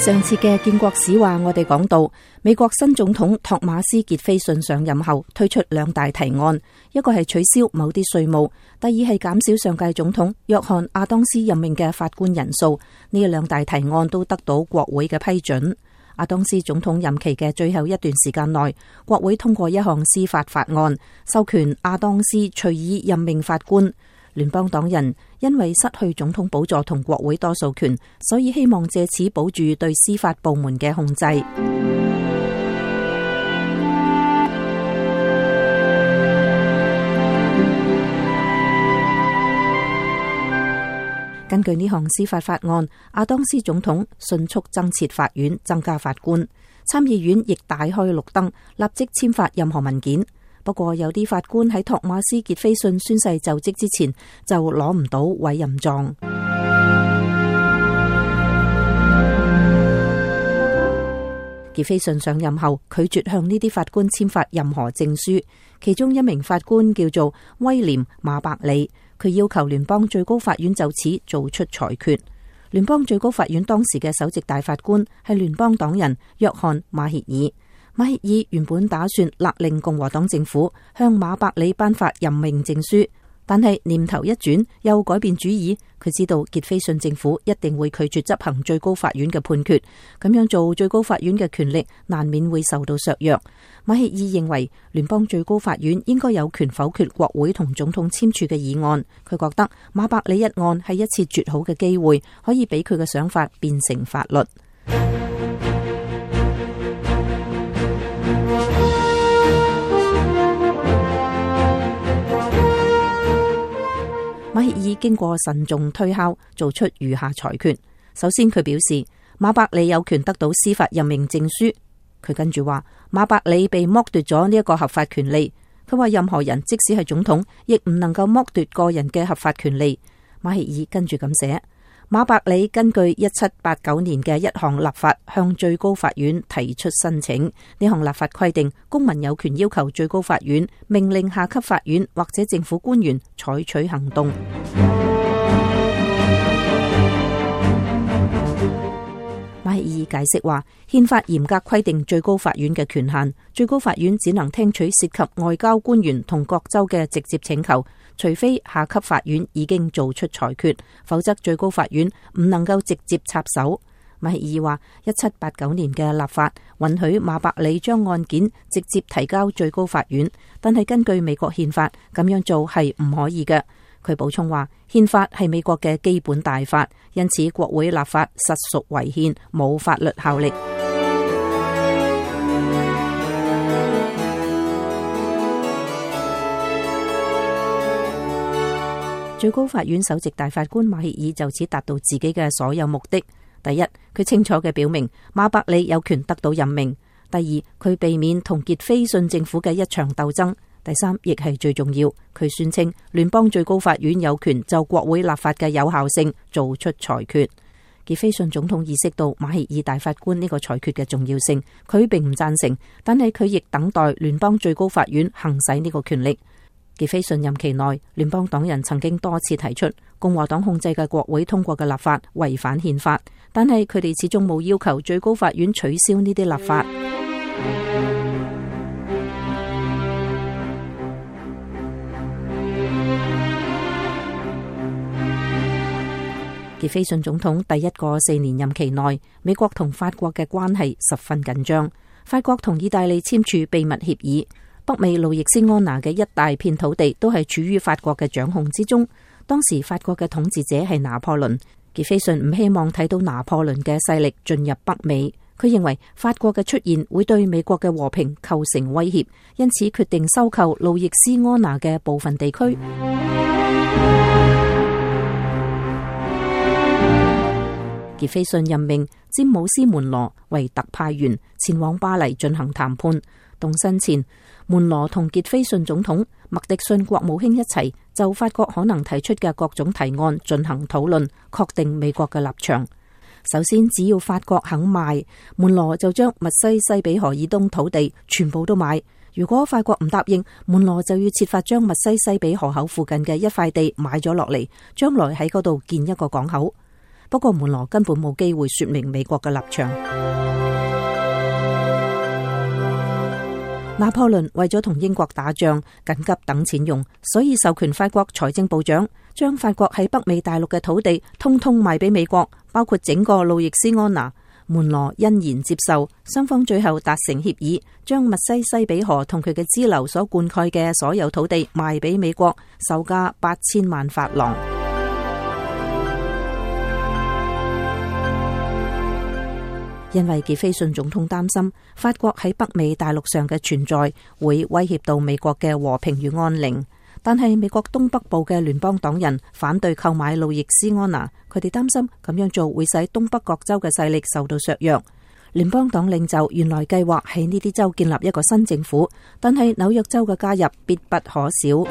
上次嘅建國史話，我哋講到美國新總統托馬斯傑斐遜上任後推出兩大提案，一個係取消某啲稅務，第二係減少上屆總統約翰亞當斯任命嘅法官人數。呢兩大提案都得到國會嘅批准。亞當斯總統任期嘅最後一段時間內，國會通過一項司法法案，授權亞當斯隨意任命法官。聯邦黨人因為失去總統寶座同國會多數權，所以希望借此保住對司法部門嘅控制。根據呢項司法法案，亞當斯總統迅速增設法院，增加法官。參議院亦大開綠燈，立即簽發任何文件。不過有啲法官喺托馬斯傑斐遜宣誓就職之前就攞唔到委任狀。傑斐遜上任後拒絕向呢啲法官簽發任何證書，其中一名法官叫做威廉馬伯里，佢要求聯邦最高法院就此做出裁決。聯邦最高法院當時嘅首席大法官係聯邦黨人約翰馬歇爾。馬歇爾原本打算勒令共和黨政府向馬伯里頒發任命證書，但係念頭一轉又改變主意。佢知道傑斐遜政府一定會拒絕執行最高法院嘅判決，咁樣做最高法院嘅權力難免會受到削弱。馬歇爾認為聯邦最高法院應該有權否決國會同總統簽署嘅議案。佢覺得馬伯里一案係一次絕好嘅機會，可以俾佢嘅想法變成法律。馬歇爾經過慎重推敲，做出如下裁決。首先，佢表示馬伯里有權得到司法任命證書。佢跟住話馬伯里被剝奪咗呢一個合法權利。佢話任何人即使係總統，亦唔能夠剝奪個人嘅合法權利。馬歇爾跟住咁寫：馬伯里根據1789年嘅一項立法向最高法院提出申請。呢項立法規定，公民有權要求最高法院命令下級法院或者政府官員採取行動。馬歇爾解釋話，憲法嚴格規定最高法院嘅權限，最高法院只能聽取涉及外交官員同各州嘅直接請求，除非下級法院已經做出裁決，否則最高法院唔能夠直接插手。馬歇爾話，1789年嘅立法允許馬伯里將案件直接提交最高法院，但係根據美國憲法，咁樣做係唔可以嘅。佢補充話，憲法係美國嘅基本大法，因此國會立法實屬違憲，冇法律效力。最高法院首席大法官馬歇爾就此達到自己嘅所有目的。第一，佢清楚嘅表明馬伯里有權得到任命；第二，佢避免同傑斐遜政府嘅一場鬥爭；第三，亦係最重要，佢宣稱聯邦最高法院有權就國會立法嘅有效性做出裁決。傑斐遜總統意識到馬歇爾大法官呢個裁決嘅重要性，佢並唔贊成，但係佢亦等待聯邦最高法院行使呢個權力。傑斐遜任期內，聯邦黨人曾經多次提出共和黨控制嘅國會通過嘅立法違反憲法，但係佢哋始終冇要求最高法院取消呢啲立法。傑斐遜總統第一個4年任期內，美國同法國嘅關係十分緊張。法國同意大利簽署秘密協議，北美路易斯安那嘅一大片土地都係處於法國嘅掌控之中。當時法國嘅統治者係拿破崙，傑斐遜唔希望睇到拿破崙嘅勢力進入北美。佢認為法國嘅出現會對美國嘅和平構成威脅，因此決定收購路易斯安那嘅部分地區。傑斐遜任命詹姆斯門羅為特派員前往巴黎進行談判。動身前，門羅同傑斐遜總統、麥迪遜國務卿一齊就法國可能提出嘅各種提案進行討論，確定美國嘅立場。首先，只要法國肯賣，門羅就將密西西比河以東土地全部都買。如果法國唔答應，門羅就要設法將密西西比河口附近嘅一塊地買咗落嚟，將來喺嗰度建一個港口。 不過門羅根本冇機會說明美國嘅立場。拿破崙為咗同英國打仗，緊急等錢用，所以授權法國財政部長將法國喺北美大陸嘅土地通通賣俾美國，包括整個路易斯安那。門羅欣然接受，雙方最後達成協議，將密西西比河同佢嘅支流所灌溉嘅所有土地賣俾美國，售價8000萬法郎。因為傑斐遜總統擔心法國喺北美大陸上嘅存在會威脅到美國嘅和平與安寧，但係美國東北部嘅聯邦黨人反對購買路易斯安那，佢哋擔心咁樣做會使東北各州嘅勢力受到削弱。聯邦黨領袖原來計劃喺呢啲州建立一個新政府，但係紐約州嘅加入必不可少。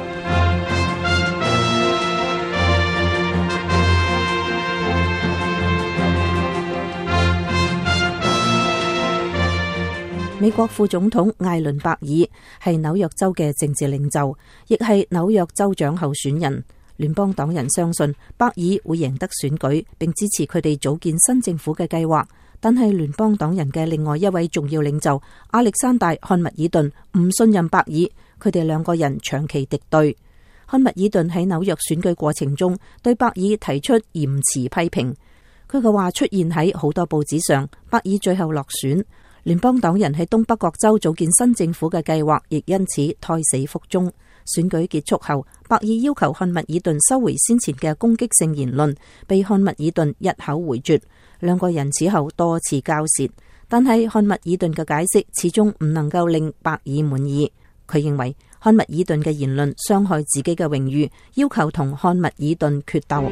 美國副總統艾倫伯爾係紐約州嘅政治領袖，亦係紐約州長候選人。聯邦黨人相信伯爾會贏得選舉，並支持佢哋組建新政府嘅計劃。但係聯邦黨人嘅另外一位重要領袖亞歷山大漢密爾頓唔信任伯爾，佢哋兩個人長期敵對。漢密爾頓喺紐約選舉過程中對伯爾提出嚴詞批評，佢嘅話出現喺好多報紙上。伯爾最後落選。聯邦黨人喺東北各州組建新政府嘅計劃亦因此胎死腹中。選舉結束後，伯爾要求漢密爾頓收回先前嘅攻擊性言論，被漢密爾頓一口回絕。兩個人此後多次交涉，但係漢密爾頓嘅解釋始終唔能夠令伯爾滿意。佢認為漢密爾頓嘅言論傷害自己嘅榮譽，要求同漢密爾頓決鬥。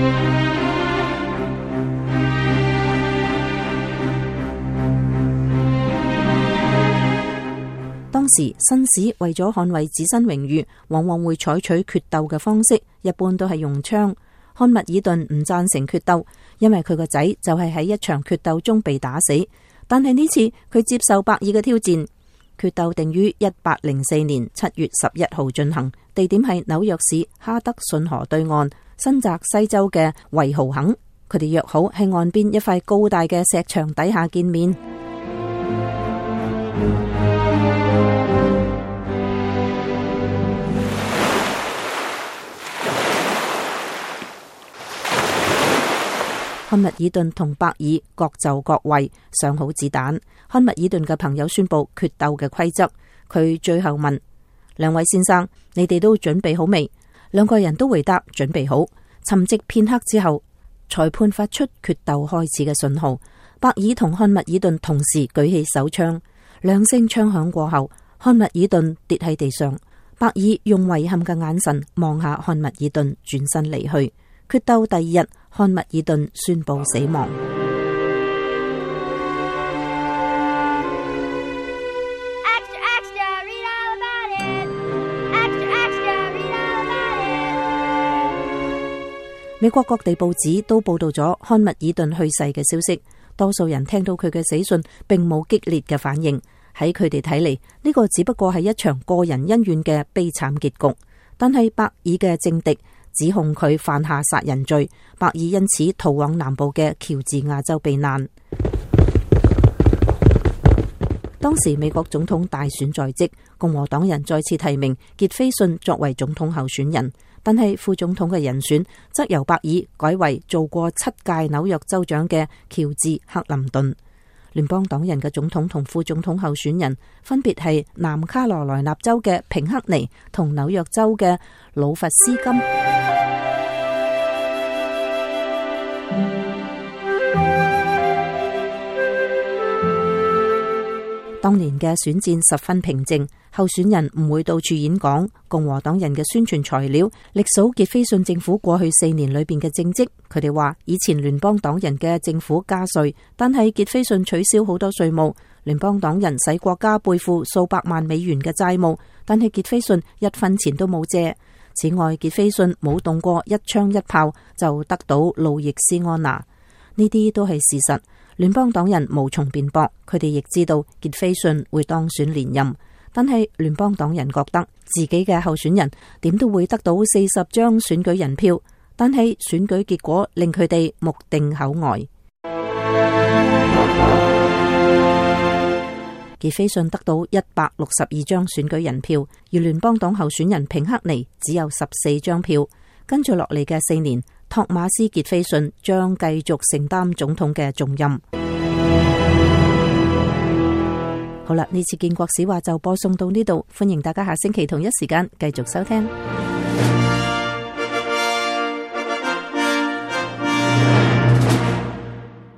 當時紳士為咗捍衛自身榮譽，往往會採取決鬥嘅方式，一般都係用槍。漢密爾頓唔贊成決鬥，因為佢個仔就係喺一場決鬥中被打死。但係呢次佢接受伯爾嘅挑戰。決鬥定於1804年7月11號進行，地點係紐約市哈德遜河對岸新澤西州嘅維豪肯。佢哋約好喺岸邊一塊高大嘅石牆底下見面。漢密爾頓同伯爾各就各位，上好子彈。漢密爾頓嘅朋友宣布決鬥嘅規則，佢最後問兩位先生：你哋都準備好未？兩個人都回答準備好。沉寂片刻之後，裁判發出決鬥開始嘅信號。伯爾同漢密爾頓同時舉起手槍，兩聲槍響過後，漢密爾頓跌喺地上。伯爾用遺憾嘅眼神望下漢密爾頓，轉身離去。決鬥第二日，漢密爾頓宣布死亡。美國各地報紙都報道咗漢密爾頓去世嘅消息，多數人聽到佢嘅死訊並冇激烈嘅反應。喺佢哋睇嚟，呢個只不過係一場個人恩怨嘅悲慘結局。但係伯爾嘅政敵指控佢犯下殺人罪，伯爾因此逃往南部嘅喬治亞州避難。當時美國總統大選在即，共和黨人再次提名傑斐遜作為總統候選人，但係副總統嘅人選則由伯爾改為做過7屆紐約州長嘅喬治克林頓。聯邦黨人嘅總統同副總統候選人分別係南卡羅來納州嘅平克尼同紐約州嘅魯弗斯金。當年嘅選戰十分平靜，候選人唔會到處演講。共和黨人嘅宣傳材料歷數傑斐遜政府過去4年裏邊嘅政績。佢哋話以前聯邦黨人嘅政府加稅，但係傑斐遜取消好多稅務。聯邦黨人使國家背負數百萬美元嘅債務，但係傑斐遜一分錢都冇借。此外，傑斐遜冇動過一槍一炮就得到路易斯安那，呢啲都係事實。聯邦黨人無從辯駁，佢哋亦知道傑斐遜會當選連任，但係聯邦黨人覺得自己嘅候選人點都會得到40張選舉人票， 但係選舉結果令佢哋目定口呆。傑斐遜得到162張選舉人票，而聯邦黨候選人平克尼只有14張票。跟住落嚟嘅4年，托馬斯傑斐遜將繼續承擔總統嘅重任。好啦，呢次建國史話就播送到呢度，歡迎大家下星期同一時間繼續收聽。